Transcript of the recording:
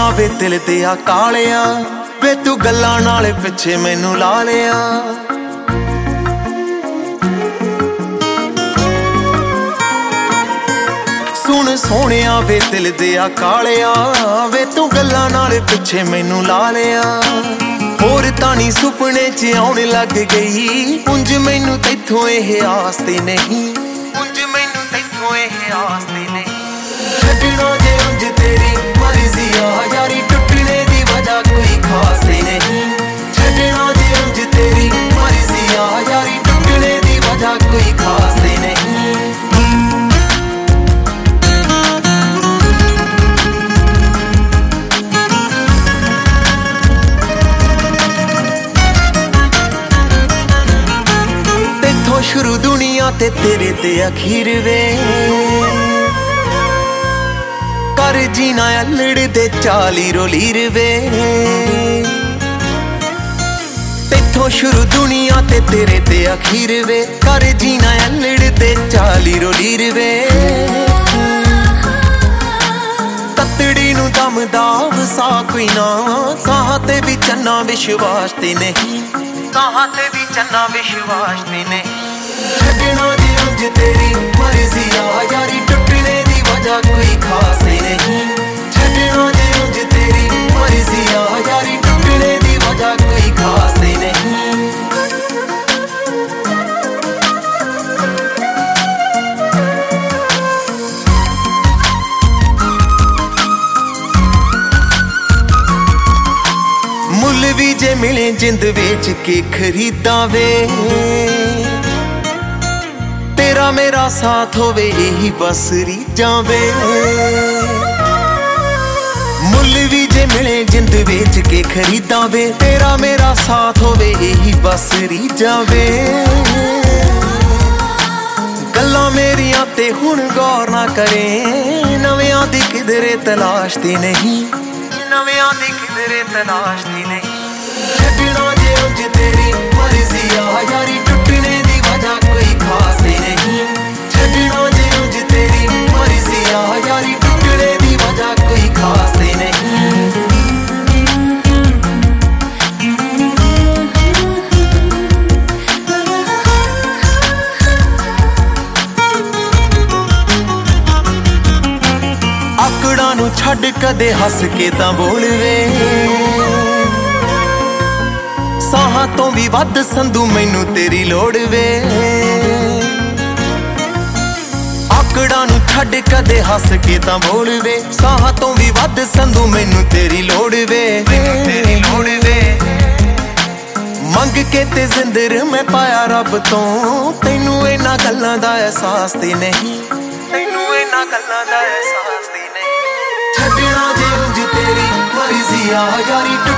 ਸੋਹਣਿਆ ਵੇ ਦਿਲ ਤੇ ਆ ਕਾਲਿਆ ਵੇ ਤੂੰ ਗੱਲਾਂ ਨਾਲ ਪਿੱਛੇ ਮੈਨੂੰ ਲਾ ਲਿਆ। ਸੁਣ ਸੋਹਣਿਆ ਵੇ ਦਿਲ ਦੇ ਆ ਕਾਲਿਆ ਵੇ ਤੂੰ ਗੱਲਾਂ ਨਾਲ ਪਿੱਛੇ ਮੈਨੂੰ ਲਾ ਲਿਆ। ਹੋਰ ਤਾਂ ਨੀ ਸੁਪਨੇ 'ਚ ਆਉਣ ਲੱਗ ਗਈ ਉਂਝ ਮੈਨੂੰ ਤੈਥੋਂ ਇਹ ਆਸ ਤੇ ਨਹੀਂ, ਉਂਝ ਮੈਨੂੰ ਤੈਥੋਂ ਇਹ ਆਸ ਤੇ ਨਹੀਂ। ਛੱਡਣਾ ਜੇ ਉਂਝ ਤੇਰੀ ਮਰਜ਼ੀ ਆ ਯਾਰੀ ਟੁੱਟਣੇ ਦੀ ਵਜ੍ਹਾ ਕੋਈ ਖਾਸ ਤੇ ਨਹੀਂ। ਛੱਡਣਾ ਜੇ ਉਂਝ ਤੇਰੀ ਮਰਜ਼ੀ ਆ ਯਾਰੀ ਟੁੱਟਣੇ ਦੀ ਵਜ੍ਹਾ ਕੋਈ ਖਾਸ ਤੇ ਨਹੀਂ। ਸ਼ੁਰੂ ਦੁਨੀਆ ਤੇ ਤੇਰੇ ਤੇ ਅਖੀਰ ਵੇ ਕਰ ਜੀਣਾ ਅਲੜ ਦੇ 40 ਰੋਲੀਰ ਵੇ। ਤੇਥੋਂ ਸ਼ੁਰੂ ਦੁਨੀਆ ਤੇ ਤੇਰੇ ਤੇ ਅਖੀਰ ਵੇ ਕਰ ਜੀਣਾ ਅਲੜ ਦੇ 40 ਰੋਲੀਰ ਵੇ। ਤਤੜੀ ਨੂੰ ਦਮ ਦਾ ਵਸਾ ਕੋਈ ਨਾ ਸਾਹਾਂ ਤੇ ਵੀ ਚੰਨਾ ਵਿਸ਼ਵਾਸ ਤੇ ਨਹੀਂ, ਸਾਹਾਂ ਤੇ ਵੀ ਚੰਨਾ ਵਿਸ਼ਵਾਸ ਤੇ ਨਹੀਂ। ਛੱਡਣਾ ਜੇ ਉਂਝ ਤੇਰੀ ਮਰਜ਼ੀ ਆ ਯਾਰੀ ਟੁੱਟਣੇ ਦੀ ਵਜ੍ਹਾ ਕੋਈ ਖਾਸ ਤੇ ਨਹੀਂ। ਛੱਡਣਾ ਜੇ ਉਂਝ ਤੇਰੀ ਮਰਜ਼ੀ ਆ ਯਾਰੀ ਟੁੱਟਣੇ ਦੀ ਵਜ੍ਹਾ ਕੋਈ ਖਾਸ ਤੇ ਨਹੀਂ। ਮੁੱਲ ਵੀ ਜੇ ਮਿਲੇ ਜਿੰਦ ਵੇਚ ਕੇ ਖਰੀਦਾਂ ਵੇ ਤੇਰਾ ਮੇਰਾ ਸਾਥ ਹੋਵੇ ਇਹੀ ਬਸ ਰੀਝਾਂ ਵੇ। ਮੁੱਲ ਵੀ ਜੇ ਮਿਲੇ ਜਿੰਦ ਵੇਚ ਕੇ ਖਰੀਦਾਂ ਵੇ ਤੇਰਾ ਮੇਰਾ ਸਾਥ ਹੋਵੇ ਇਹੀ ਬਸ ਰੀਝਾਂ ਵੇ। ਗੱਲਾਂ ਮੇਰੀਆਂ ਤੇ ਹੁਣ ਗੌਰ ਨਾ ਕਰੇ ਨਵਿਆਂ ਦੀ ਕਿਧਰੇ ਤਲਾਸ਼ ਤੇ ਨਹੀਂ, ਨਵਿਆਂ ਦੀ ਕਿਧਰੇ ਤਲਾਸ਼ ਤੇ ਨਹੀਂ। ਛੱਡਣਾ ਜੇ ਉਂਝ ਤੇਰੀ ਮਰਜ਼ੀ ਆ ਯਾਰੀ ਟੁੱਟਣੇ ਦੀ ਵਜ੍ਹਾ ਕੋਈ ਖਾਸ ਤੇ ਨਹੀਂ। ਛੱਡਣਾ ਜੇ ਉਂਝ ਤੇਰੀ ਮਰਜ਼ੀ ਆ ਯਾਰੀ ਟੁੱਟਣੇ ਦੀ ਵਜ੍ਹਾ ਕੋਈ ਖਾਸ ਤੇ ਨਹੀਂ। ਆਕੜਾਂ ਨੂੰ ਛੱਡ ਕਦੇ ਹੱਸ ਕੇ ਤਾਂ ਬੋਲ ਵੇ ਸਾਹਾਂ ਤੋਂ ਵੀ ਵੱਧ ਸੰਧੂ ਮੈਨੂੰ ਤੇਰੀ ਲੋੜ ਵੇ। ਆਕੜਾਂ ਨੂੰ ਛੱਡ ਕਦੇ ਹੱਸ ਕੇ ਤਾਂ ਬੋਲ ਵੇ ਸਾਹਾਂ ਤੋਂ ਵੀ ਵੱਧ ਸੰਧੂ ਮੈਨੂੰ ਤੇਰੀ ਲੋੜ ਵੇ, ਤੇਰੀ ਲੋੜ ਵੇ। ਮੰਗ ਕੇ ਤੇ ਜ਼ਿੰਦਰ ਮੈਂ ਪਾਇਆ ਰੱਬ ਤੋਂ ਤੈਨੂੰ ਇਹਨਾਂ ਗੱਲਾਂ ਦਾ ਅਹਿਸਾਸ ਤੇ ਨਹੀਂ, ਤੈਨੂੰ ਇਹਨਾਂ ਗੱਲਾਂ ਦਾ ਅਹਿਸਾਸ ਤੇ ਨਹੀਂ। ਛੱਡਣਾ ਜੇ ਉਂਝ ਤੇਰੀ ਮਰਜ਼ੀ ਆ ਯਾਰੀ